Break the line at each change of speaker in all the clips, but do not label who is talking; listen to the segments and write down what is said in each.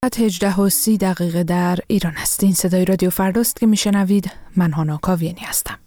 18:30 در ایران است. این صدای رادیو فرداست که میشنوید. من هانا کاویانی هستم.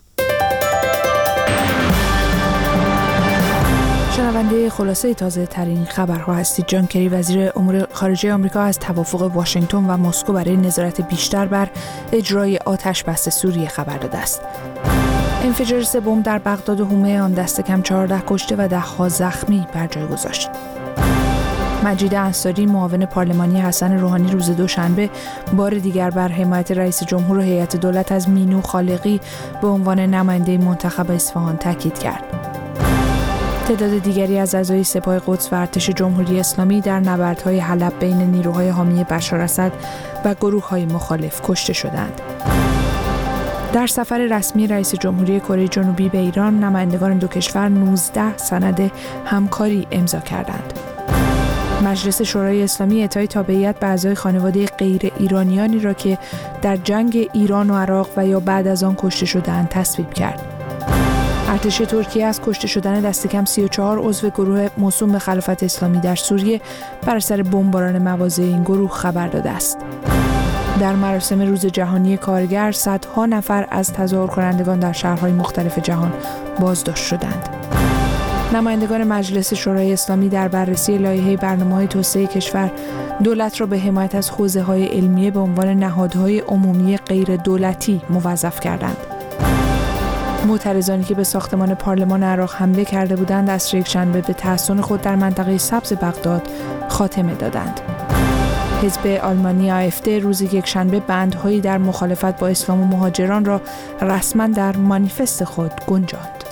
شنونده خلاصه تازه ترین خبرها هستید. جان کری وزیر امور خارجه آمریکا از توافق واشنگتن و مسکو برای نظارت بیشتر بر اجرای آتش بس سوریه خبر داده است. انفجار 3 بمب در بغداد و حومه آن دست کم 14 کشته و 10 زخمی بر جای گذاشت. مجید انصاری معاون پارلمانی حسن روحانی روز دوشنبه بار دیگر بر حمایت رئیس جمهور و هیئت دولت از مینو خالقی به عنوان نماینده منتخب اصفهان تاکید کرد. تعداد دیگری از اعضای سپاه قدس و ارتش جمهوری اسلامی در نبردهای حلب بین نیروهای حامی بشار اسد و گروه‌های مخالف کشته شدند. در سفر رسمی رئیس جمهوری کره جنوبی به ایران، نمایندگان دو کشور 19 سند همکاری امضا کردند. مجلس شورای اسلامی اعطای تابعیت به اعضای خانواده غیر ایرانیانی را که در جنگ ایران و عراق و یا بعد از آن کشته شدند تصویب کرد. ارتش ترکیه از کشته شدن دست کم 34 عضو گروه موسوم به خلافت اسلامی در سوریه بر اثر بمباران مواضع این گروه خبر داده است. در مراسم روز جهانی کارگر، صدها نفر از تظاهر کنندگان در شهرهای مختلف جهان بازداشت شدند. نمایندگان مجلس شورای اسلامی در بررسی لایحه برنامه‌های توسعه کشور دولت را به حمایت از حوزه‌های علمیه به عنوان نهادهای عمومی غیر دولتی موظف کردند. معترضانی که به ساختمان پارلمان عراق حمله کرده بودند عصر یکشنبه به تحصن خود در منطقه سبز بغداد خاتمه دادند. حزب آلمانی AfD روز یکشنبه بندهایی در مخالفت با اسلام و مهاجران را رسما در مانیفست خود گنجاند.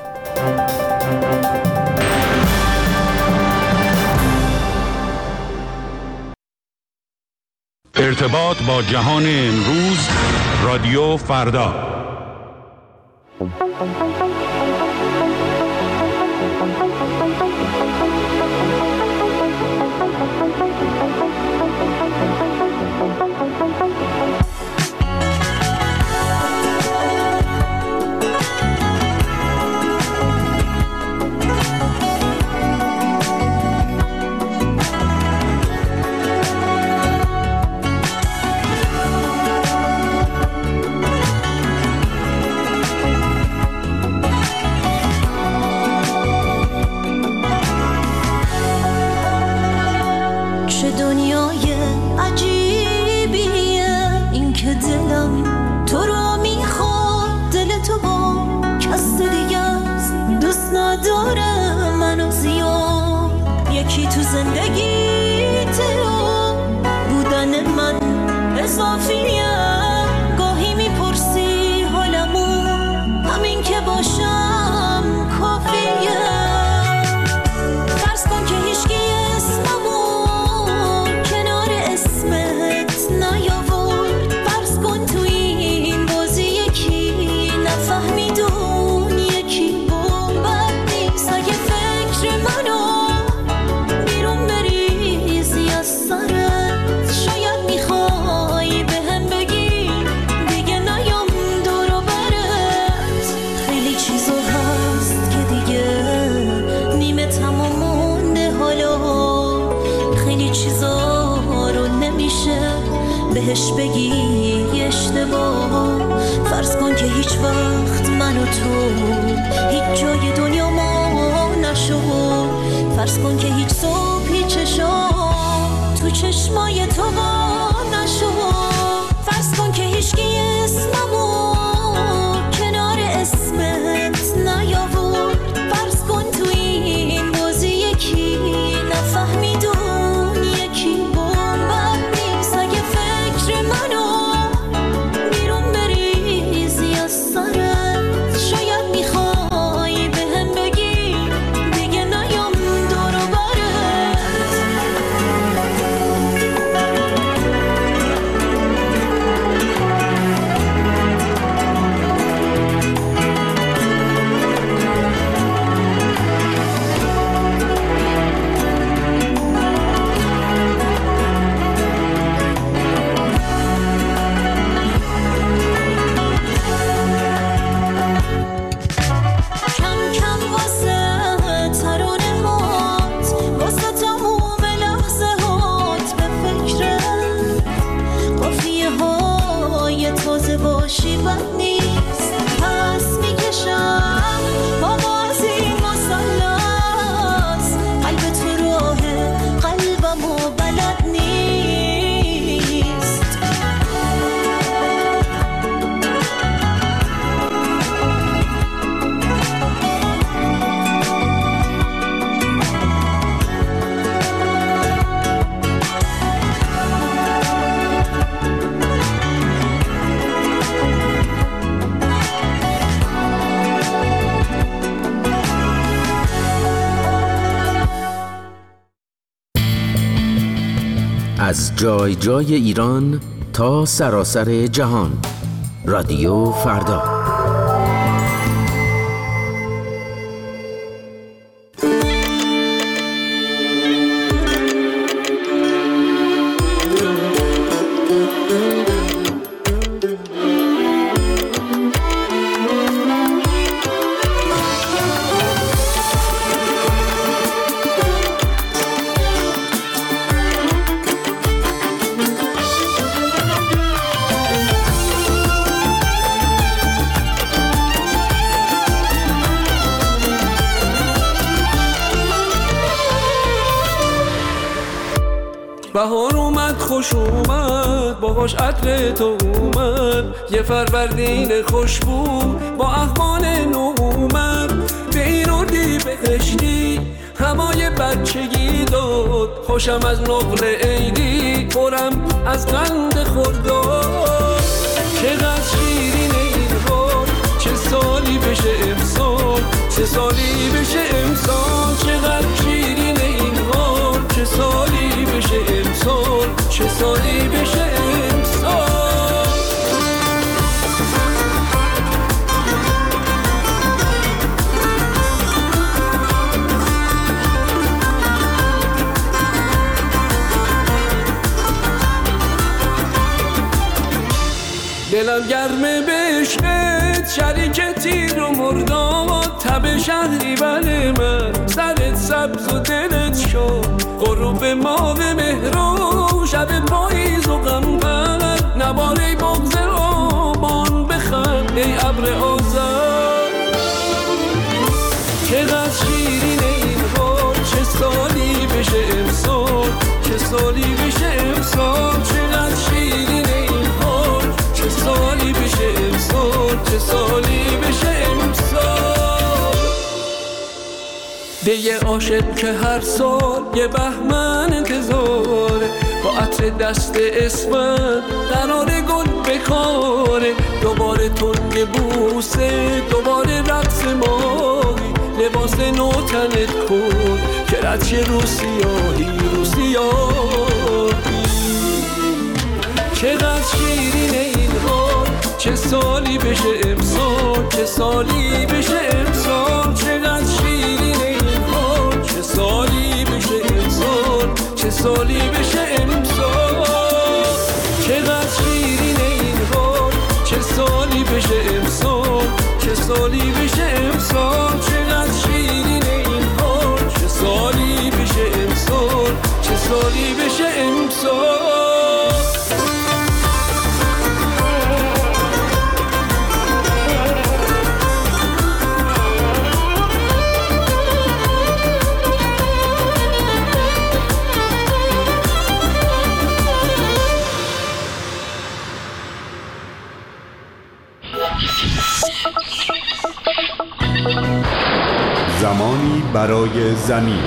ارتباط با جهان امروز، رادیو فردا.
بهش بگی اشتباه. فرض کن که هیچ وقت من و تو هیچ جای دنیا ما نشد. فرض کن که هیچ صبحی چشام تو چشمای تو وا نشد. فرض کن که هیچکی اسممو کنار اسمت نیاورد. فرض کن تو این بازی یکی نفهمیدون یکی بومبد نیست. اگه فکر منو بیرون بریزی از سرت، شاید میخوای بهم بگی دیگه نیام دور و برت.
از جای جای ایران تا سراسر جهان. رادیو فردا.
بهار اومد خوش اومد باهاش عطر تو اومد، یه فروردین خوشبو با اخوان نو اومد. به این اردی بهشتی همای بچگی داد، خوشم از نقل عیدی پرم از قند خورداد. چقدر شیرین این حال، چه سالی بشه امسال، چه سالی بشه امسال. چقدر شیرین این حال، چه سالی بشه امسال، چه سالی بشه امسال. دلم گرمه بشت شریک تیر و مرداد، تب شهری بله من سرت سبز و دلت شد. غروب ماه مهرو شب پاییز و غمبر، نباره بغض آبان بخند ای ابر آذر. چقدر شیرین این حال، چه سالی بشه امسال، چه سالی بشه امسال. چقدر شیرین این حال، چه سالی بشه امسال، چه سالی بشه امسال. به یه عاشق که هر سال یه بهمن انتظاره، با عطر دست اسمت قرار گل بکاره. دوباره تنگ بوسه، دوباره رقص ماهی، لباس نو تنت کن که رد شه رو سیاهی رو سیاهی. چقدر شیرین این حال، چه سالی بشه امسال، چه سالی بشه امسال. چقدر شیرین این حال، چه سالی بشه امسال، چه سالی بشه امسال. چقدر شیرین این حال، چه سالی بشه امسال، چه سالی بشه امسال. چقدر شیرین این حال، چه سالی بشه امسال، چه سالی بشه امسال.
زمانی برای زمین.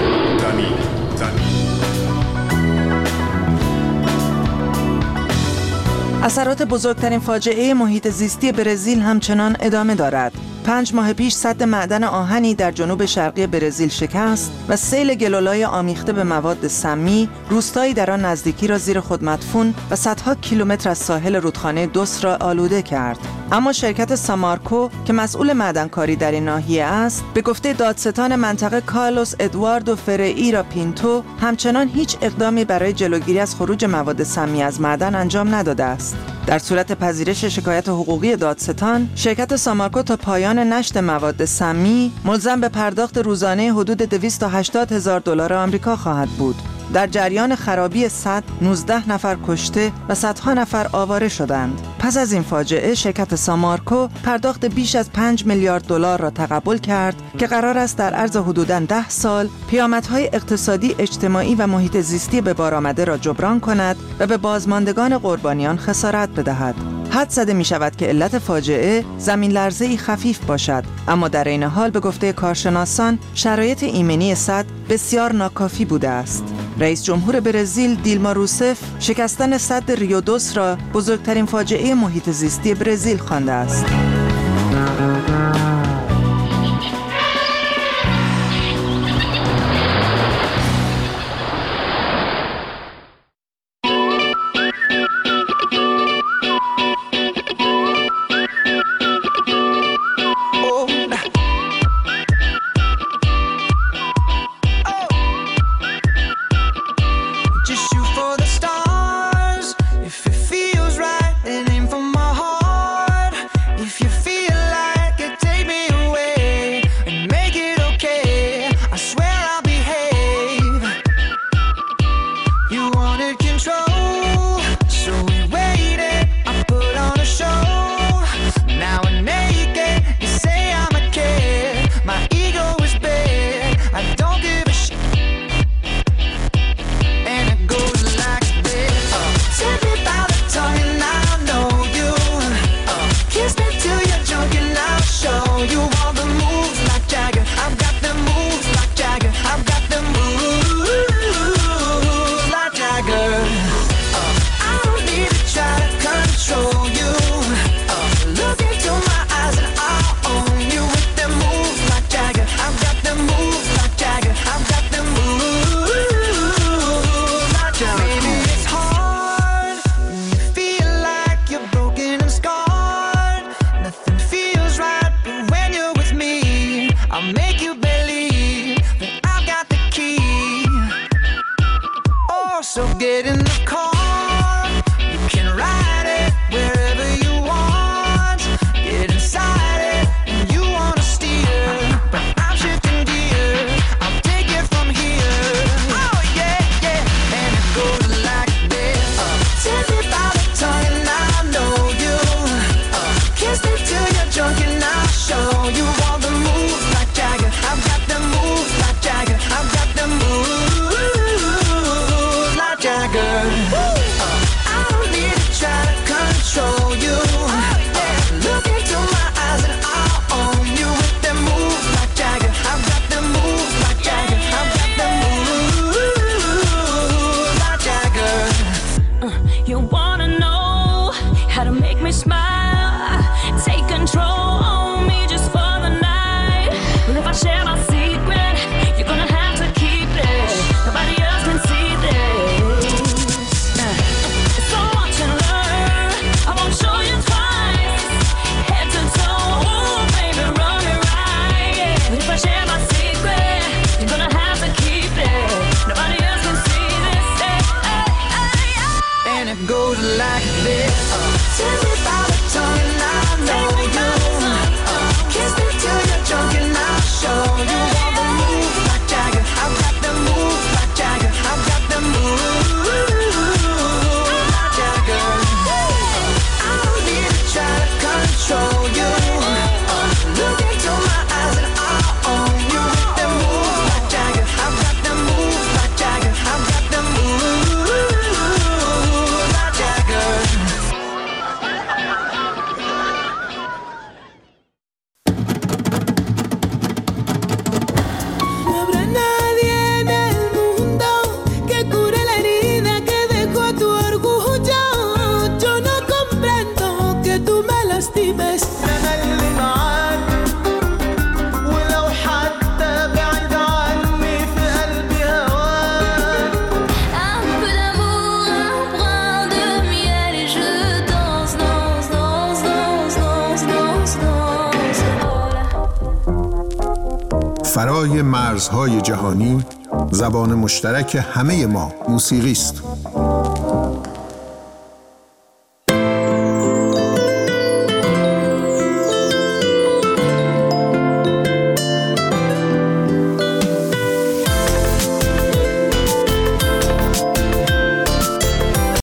اثرات بزرگترین فاجعه محیط زیستی برزیل همچنان ادامه دارد. 5 ماه پیش سد معدن آهنی در جنوب شرقی برزیل شکست و سیل گلولای آمیخته به مواد سمی روستایی در آن نزدیکی را زیر خود مدفون و صدها کیلومتر از ساحل رودخانه دوس را آلوده کرد. اما شرکت سامارکو که مسئول معدنکاری در این ناحیه است، به گفته دادستان منطقه کارلوس ادواردو فرئیرا پینتو، همچنان هیچ اقدامی برای جلوگیری از خروج مواد سمی از معدن انجام نداده است. در صورت پذیرش شکایت حقوقی دادستان، شرکت سامارکو تا پایان نشت مواد سمی ملزم به پرداخت روزانه حدود 280,000 دلار آمریکا خواهد بود. در جریان خرابی سد 19 نفر کشته و صدها نفر آواره شدند. پس از این فاجعه شرکت سامارکو پرداخت بیش از 5 میلیارد دلار را تقبل کرد که قرار است در عرض حدوداً 10 سال پیامدهای اقتصادی، اجتماعی و محیط زیستی به بار آمده را جبران کند و به بازماندگان قربانیان خسارت بدهد. حد زده می شود که علت فاجعه زمین لرزه‌ای خفیف باشد، اما در این حال به گفته کارشناسان شرایط ایمنی سد بسیار ناکافی بوده است. رئیس جمهور برزیل دیلما روسف شکستن سد ریودوس را بزرگترین فاجعه محیط زیستی برزیل خوانده است.
wanted control, so we waited, I put on a show. Now I'm naked, you say I'm a kid. My ego is big, I don't give a shit. And it goes like this. Take me by the tongue and I'll know you. Kiss me till you're drunk and I'll show you all the moves like Jagger. I've got the moves like Jagger. I've got the moves like Jagger. I don't need to try to control you. Look into my eyes and I'll own you with the moves like Jagger. I've got the moves like Jagger. I've got the moves like Jagger. Maybe it's hard when you feel like you're broken and scarred. Nothing feels right, but when you're with me, I'll make you believe that I've got the key. Oh, so get in the car, you can ride it wherever you want. Get inside it, and you wanna steer, but I'm shifting gear. I'll take it from here. Oh yeah, yeah, and it goes like this. Take me by the tongue and I'll know you. Kiss me till you're drunk and I'll show you all the moves like Jagger. I've got the moves like Jagger. I've got the moves like Jagger. I don't need to try to control you. Look into my eyes and I'll own you with the moves like Jagger. I've got the moves like Jagger. I've got the moves like Jagger.
You wanna know how to make me smile? Take control on me just for the night. But if I share my secret, you're gonna have to keep it. Nobody else can see this. It's so much to learn, I won't show you twice. Head to toe, ooh, baby, run it right. But if I share my secret, you're gonna have to keep it. Nobody else can see this.
And it goes like this. Take me by the tongue and I'll know you. Kiss me till you're drunk and I'll show you all the moves like Jagger. I've got the moves like Jagger. I've got the moves like Jagger. I don't need to try to control you. Look into my eyes and I'll own you with the moves like Jagger. I've got the moves like Jagger. I've got the moves like Jagger.
No habrá nadie en el mundo que cure la herida que dejó tu orgullo. Yo no comprendo que tú me lastimes.
أنا اللي معاك ولو حتى بعيد عني في قلبي هواك.
Un peu d'amour, un brin de miel et je danse, danse, danse, danse, danse, danse, danse.
فرای مرزهای جهانی زبان مشترک همه ما موسیقی است.